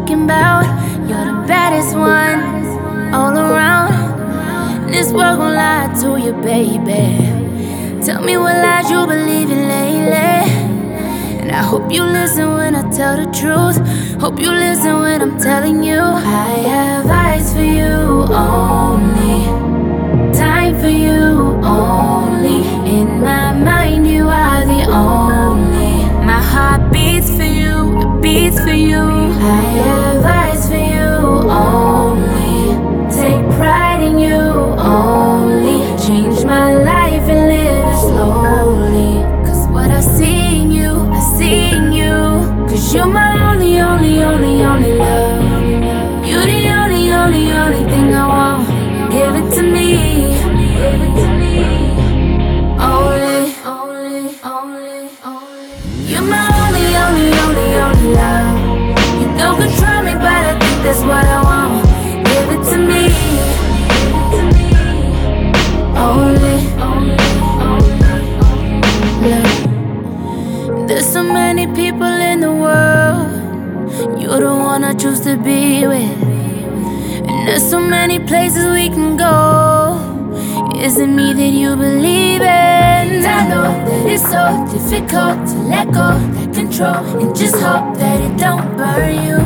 talking about. You're the baddest one all around. This world gon' lie to you, baby. Tell me what lies you believe in lately. And I hope you listen when I tell the truth. Hope you listen when I'm telling you. I have eyes for you only, time for you only. In my mind you are the only. My heart beats for you, it beats for you. I have eyes for you only, take pride in you only. Change my life and live it slowly. Cause what I see in you, I see in you. Cause you're my only, only, only, only love. You're the only, only, only thing I want. Give it to me, give it to me. Only, only, only, only. You're my only, only, only, only love. You don't control me, but I think that's what I want. Give it to me, give it to me. Only, only, only, only. There's so many people in the world. You're the one I choose to be with. And there's so many places we can go. Is it me that you believe in? I know that it's so difficult to let go that control and just hope that it don't burn you.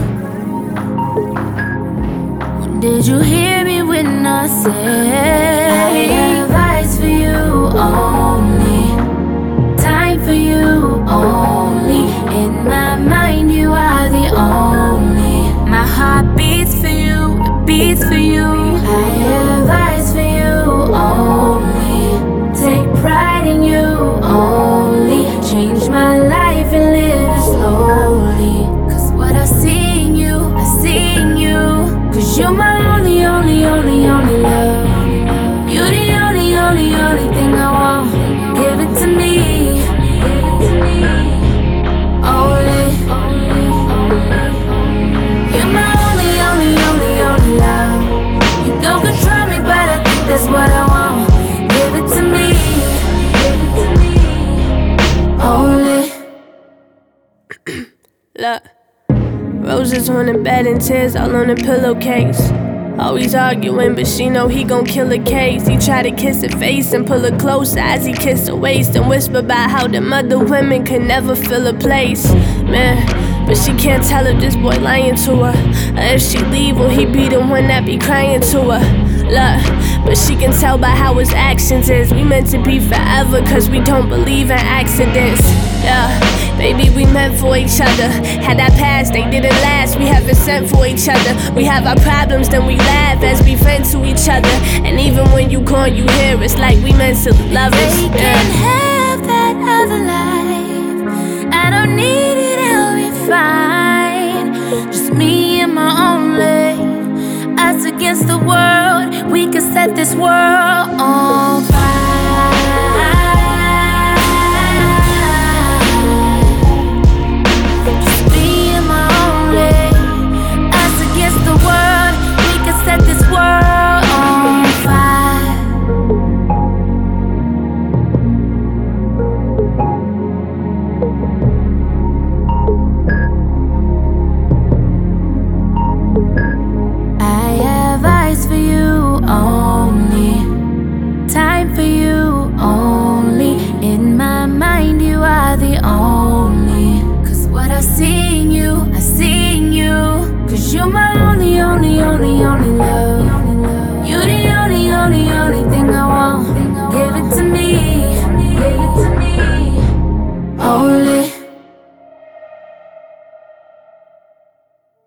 Did you hear me when I said I have eyes for you only, time for you only. In my mind you are the only. My heart beats for you, it beats for you. I have eyes for you only, take pride in you only. Change my life and live it slowly. Cause what I see in you, I see in you. Cause you're my only, only, only, only love. You're the only, only, only thing I want. Give it to me, give it to me. Only, only, only. You're my only, only, only, only love. You don't control me, but I think that's what I want. Give it to me, give it to me. Only. Look, roses on the bed and tears all on the pillowcase. Always arguing, but she know he gon' kill a case. He try to kiss her face and pull her closer as he kissed her waist and whisper about how them other women could never fill a place. Man, but she can't tell if this boy lying to her, or if she leave, will he be the one that be crying to her? Look, but she can tell by how his actions is. We meant to be forever, cause we don't believe in accidents. Yeah, baby, we meant for each other. Had our past, they didn't last. We haven't sent for each other. We have our problems, then we laugh as we vent to each other. And even when you gone, you hear it's like we meant to love us. They can have that other life. I don't need it, I'll be fine. Just me and my own lane. Us against the world, we could set this world on fire.